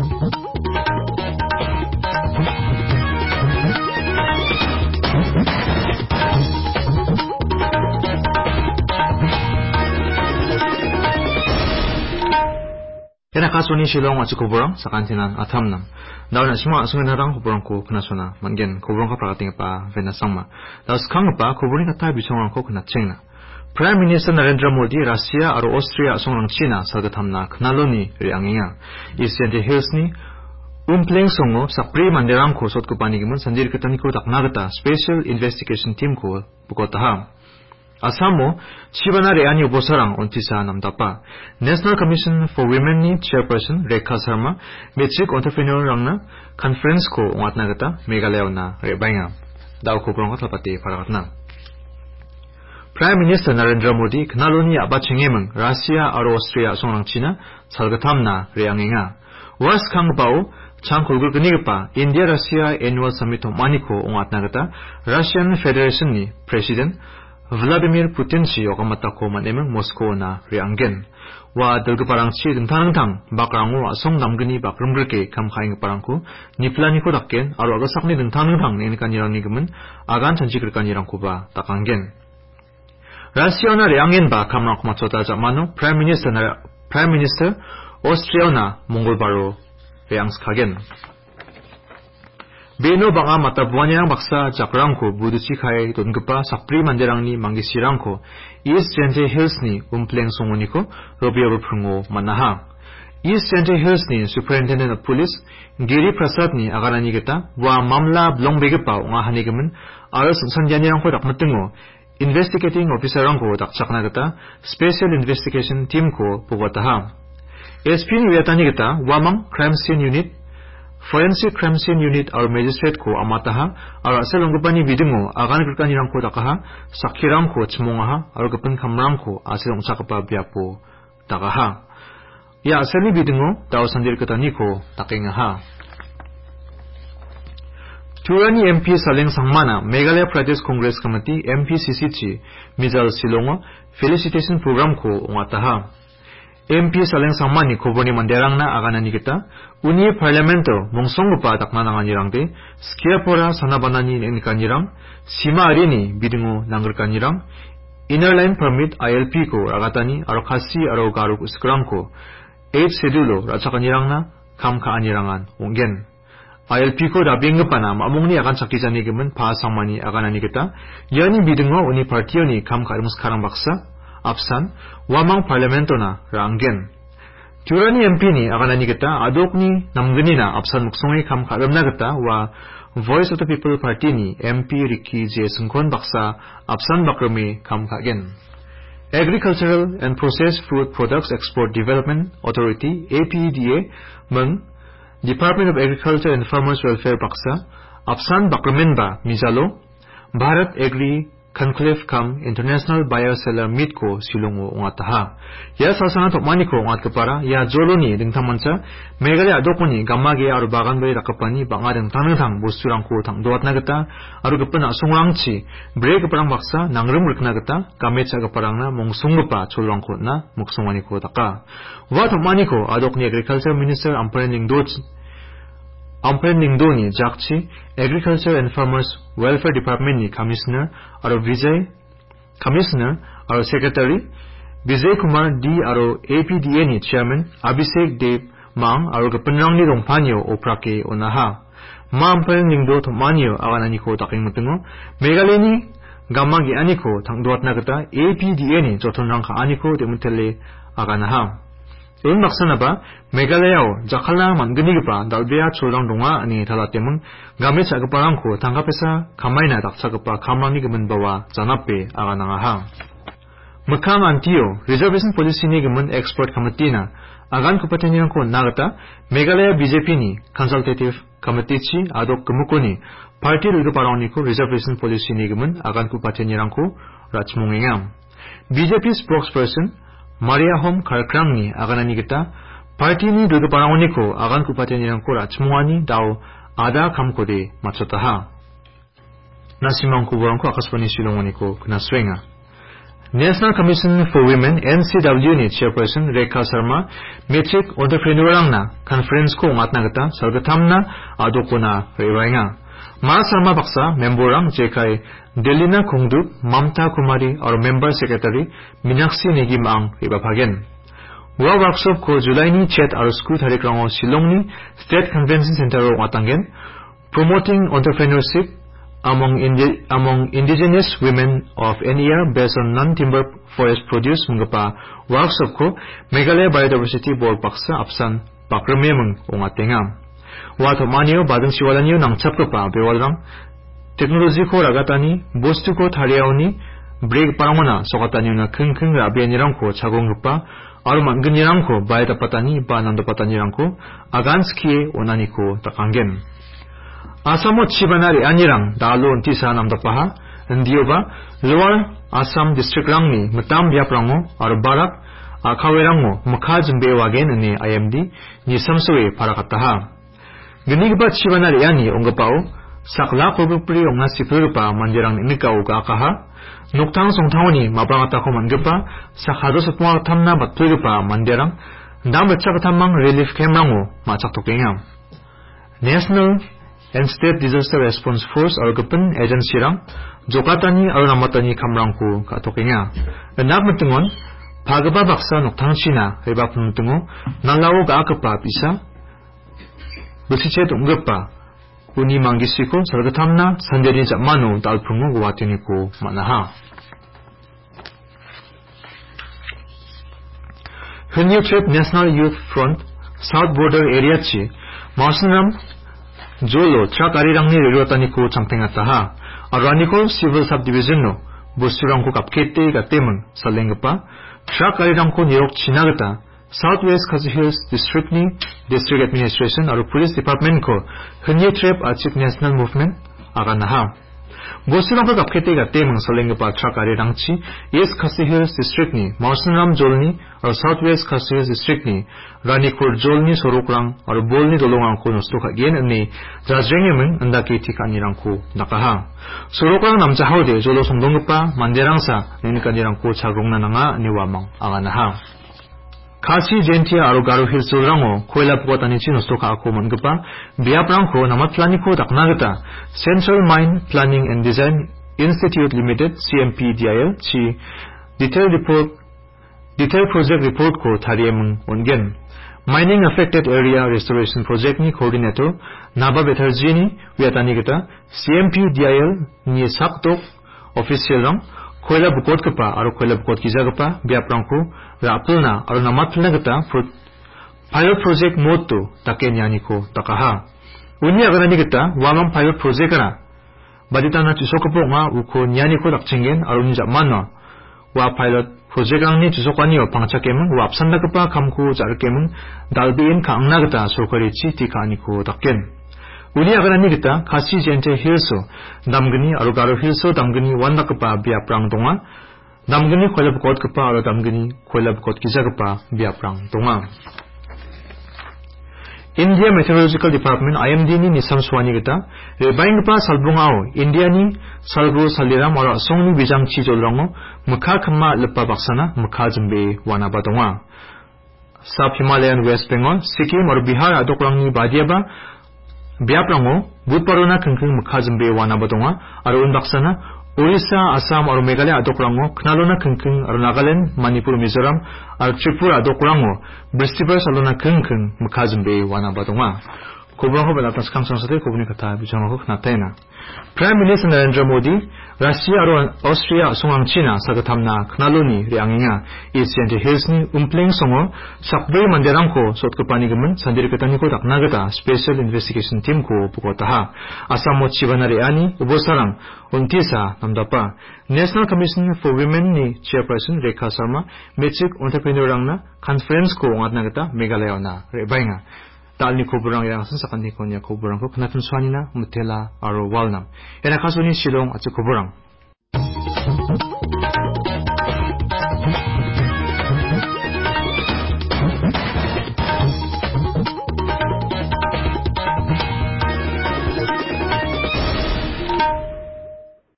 Kena kasuni silong at kuburang sa kantinan at hamnam. Daw na sima sungan harang kuburang ko kunasuna manggen kuburang ka prakating pa venasangma. Daw skang pa kuburing ka tayo bisong ko kunatchengna. Prime Minister Narendra Modi Russia aro Austria songrang China salgathamna knaloni rianginga. Eastern Hills ni umpleng songo sakpri manderang ko sot ko panigimun sandir katani ko taknagata Special Investigation Team ko bukotaha. Asamo, Chibana Reani Bosarang untisa namdapa. National Commission for Women ni Chairperson Rekha Sharma, Metric Entrepreneur rangna conference ko ungat nagata Meghalaya na rebainga. Daw ko prong katlapati parakatna. Prime Minister Narendra Modi knaloni abachengemeng Russia aro Austria songrang China salgatamna reanginga. Was kang bao chang kulgur knigipa India Russia Annual Summit maniko ungat nagata Russian Federation ni President Vladimir Putin si okamata ko manemeng Moscow na rianggen. Wa dalga parang si dentang bakrango asong namgani bakrumgerke kam khaing parangku niplani ko dakken aro agasakni dentang ne kanirang nigemen agan chanjikir kanirang ko ba takanggen. Russia na rianggen ba kamrang ko machota jamano Prime Minister Austria na Mongol baro riangskagen. Beno banga matabuanyang baksa jakrangko budusi khai dongepa sakpri manderangni mangisirangko East Central Hills ni umpleng songoniko robio prungo manaha. East Central Hills ni Superintendent of Police Giri Prasad ni agarani geta wa mamla blongbegepa unga hanigemen aras sanjanirangko dakmatengo Investigating Officer rangko dakchakna geta Special Investigation Team ko pogataha. SP ni wetani geta wamang Crime Scene Unit Forensic Crime Scene Unit or Magistrate ko amataha ar asalonggupani bidingo agan kirkanirang ko dakaha sakhirang ko chmongaha ar gapan kamrang ko asilong sakapa biapo dakaha ya asali bidingo daw sandir katani ko takingaha. Turani MP Saleng Sangmana Meghalaya Pradesh Congress Committee MPCC Mijal Silongo Felicitation Program ko ungataha. MP Saleng Sangmani koboni manderang na aganani kita uni parlamento mongsonggupa takmananganirangde skiapora sanabanani nenikanirang sima arini bidingo nanggerkanirang inner line permit ILP ko ragatani aro khasi aro garuk uskrang ko 8 schedule rachakanirang na kamkaanirangan ungen ILP ko dabinggepana mamungni akan sakijani gemen pasangmani aganani kita yani bidingo uni partioni kamkarum sekarang baksa Apsan, wamang parlamento na ranggen. Turani MP ni akanani kita adokni namgani na apsan muksongi kam karam na kita wa Voice of the People Party ni MP Ricky J. Sungkon baksa apsan bakrami kam kagen. Agricultural and Processed Food Products Export Development Authority APEDA meng Department of Agriculture and Farmers Welfare baksa apsan bakramen ba Mijalo Bharat Agri Conclave kam International Buyer Seller Meet ko silongo ungataha. Ya sasana tokmani ko ungat kepara ya joloni dingtang manca Meghalaya adokoni gammage aru bagan bai rakapani banga dingtang busturang ko tang doat nagata aru gepena songrangchi break keparang baksa nangrum rikna gata kamecha keparangna mongsungpa cholrang ko na muksongani ko taka. Wa tokmani ko adokni Agriculture Minister Ampen Ningdoni Jakchi Agriculture and Farmers Welfare Department ni Commissioner aro Secretary Vijay Kumar D aro APDA ni Chairman Abhishek Dev Mang aro gapanrang ni Rongpanyo oprake onaha Ma Ampen Ningdo Thmanyo aganani ko taking mutungo Meghalaya ni gamagi aniko tangduat nagata APDA ni jotonrang ka aniko demutele aganaha Un maksana ba Meghalaya jakhala manggenigipa dalbea cholrang donga ani thalatemung game chagaparang ko tangkapesa kamaina dakchagapa kamani gemen bawa janape aganangaha Mekang antio reservation policy ni gemen expert committee na agan kupateniang ko nagata Meghalaya BJP ni consultative committee chi adok gemukoni party rugaparang ni ko reservation policy ni gemen agan kupateniang ko rachmungengam BJP spokesperson Maria Hom Karkrangni aganani kita party ni rugaparangoni ko agan kupateniang ko rachmungani daw ada kamkode machotaha nasimang kuburang ko akaswani silongoni ko kunaswenga National Commission for Women NCW ni Chairperson Rekha Sharma Metric Entrepreneur na conference ko ngatna gata sargatamna adokona rewainga Ma Sharma baksa memberang jekai Delina Kungdup Mamta Kumari or member secretary Minakshi Nigim ang ibapagen Wa workshop ko July ni chat ar school tharikrango Shillong ni State Convention Center ro ngatangen promoting entrepreneurship among indigenous women of NER based on non-timber forest produce mungapa workshop ko Meghalaya Biodiversity Board paksa apsan pakrememeng ongatenga wa thomaniyo badang siwalaniyo nangchap pa bewalram technology ko ragatani bostu ko thariauni break paramona sokataniyo na khengkheng rabianirang ko chagongpa aru mangnirang ko baidapatani ba nandopatani ko aganski onani ko takangen Asamo Chibanari Anirang Dalo Tisa Namdapaha Ndioba Lower Assam District Rangni Matam Biaprango or Barak Akawerango Makajmbe Wagen ni IMD ni Samsue Parakataha Ginigba Chibanari Ani Ongapao Sakla Kobupri Onga Sipurpa Mandirang Nikau Gakaha Nuktang Songtawni Mabrangatako Mangapa Sakado Satwa Tamna Batugapa Mandirang Dambachakatamang Relief Kemrango Machatokinga National and State Disaster Response Force or Gapan Agency rang Jokatani or Namatani Kamrangku Katokinga. Enab Mutungon, Pagaba Baksa Noktangchina, Rebap Mutungo, Nalao Gakapa Pisa, Busichet Ungapa, Uni Mangisiko, Sargatamna, Sanjarin Manu, Dalpungu, Watiniku, Manaha. Henry Trip National Youth Front, South Border Area Chi, Marsanam, Jolo truck arirangni reruataniku champengataha araniko civil subdivision no bosurangko kapkete gatemeng salengpa truck arirangko nirok chinagata Southwest Khasi Hills District ni District Administration aru Police Department ko Henye Trip Chief National Movement aganaha bosurangko kapkete gatemeng salengpa truck arirangchi East Khasi Hills District ni Marsanram Jolni aru Southwest Khasi Hills District ni Ranikur Jolni Sorokrang aru Bolni Dolongangko nostoka gen ni Jajrengemeng andaki tikanirangko nakaha Sorokrang namjahaude Jolo Songdongpa Manderangsa ninikanirangko chagrongna niwamang aganaha Khasi Jentia aru Garo Hills Jolrango Koila Pukatanichi nostoka ako mangpa biaprangko namatlaniko daknagata Central Mine Planning and Design Institute Limited CMPDIL chi Detailed Project Report ko thariyemeng ongen Mining Affected Area Restoration Project ni Coordinator Naba Betharji ni wiatanigata CMPDIL ni saktok official rang Koila Bukot kapa aru Koila Bukot kijagapa biaprangko rapulna aru namatlnagata pilot project mode to takenyaniko takaha Uni agananigata wamang pilot project kana baditana chisokapo nga uko nyaniko dakchengen aru ni jammanwa wa pilot project angni chisokwaniyo pangchakemeng wa apsandakapa kamku jarkemeng dalbiin kaangnagata sorkarichi tikaniko dakken Uni agananigata Khasi Jente Hillso damgani aru Garo Hillso damgani wandakapa biaprang donga damgani Koila Bukot kapa aru damgani Koila Bukot kijagapa biaprang donga India Meteorological Department IMD ni nisamswani gita rebaingpa salbungao India ni salgro saliram aru asongni bijangchi jolrango mukha khamma lepa baksana mukha jumbe wana badonga South Himalayan West Bengal Sikkim aru Bihar adokrangni badiaba biaprango budparona khengkheng mukha jumbe wana badonga aru unbaksana Orissa, Assam aru Meghalaya adokrango knalona khengkheng aru Nagaland, Manipur, Mizoram aru Tripura adokrango bristibar salona khengkheng mukha jumbe wana badonga Kubrangho belatas kamsangsate kubni kata bijango knataina Prime Minister Narendra Modi Russia aru Austria songangchina sagatamna knaloni rianginga East Jente Hills ni umpleng songo sakbe manderangko sotkapani gemen sandirikataniko daknagata Special Investigation Team ko pukotaha Asamo Chibanari ani ubosarang untisa namdapa National Commission for Women ni Chairperson Rekha Sharma Metric Entrepreneur rangna conference ko ngatnagata Meghalaya na rebainga Talni kuburang yang sensakan ni konya kuburang ko kanatun swanina mutela aro walnam. Ena kasuni Shillong at kuburang.